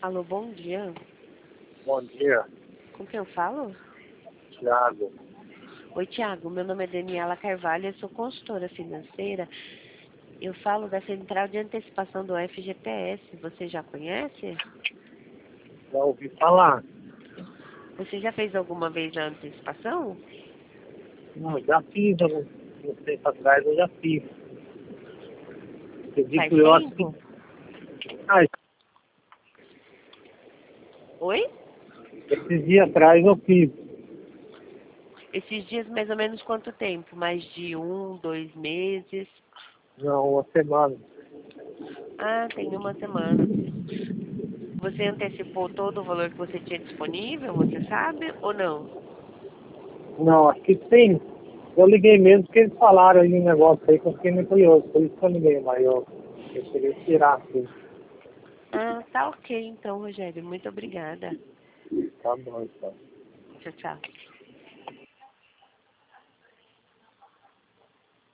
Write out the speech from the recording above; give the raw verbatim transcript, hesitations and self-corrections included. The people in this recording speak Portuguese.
Alô, bom dia. Bom dia, Com quem eu falo? Thiago. Oi, Tiago. Meu nome é Daniela Carvalho, eu sou consultora financeira. Eu falo da Central de Antecipação do F G T S. Você já conhece? Já ouvi falar? Você já fez alguma vez a antecipação? Não, já fiz, algum um tempo atrás eu já fiz. Faz Acredito eu assim. tempo? Ah, Oi? esses dias atrás eu fiz. Esses dias, mais ou menos quanto tempo? Mais de um, dois meses? Não, uma semana. Ah, tem uma semana. Você antecipou todo o valor que você tinha disponível, você sabe ou não? Não, acho que sim. Eu liguei mesmo porque eles falaram aí um negócio aí que eu fiquei muito curioso. Por isso que eu liguei, mas eu, eu queria tirar assim. Ah, tá ok então, Rogério. Muito obrigada. Tá bom, então. Tchau, tchau.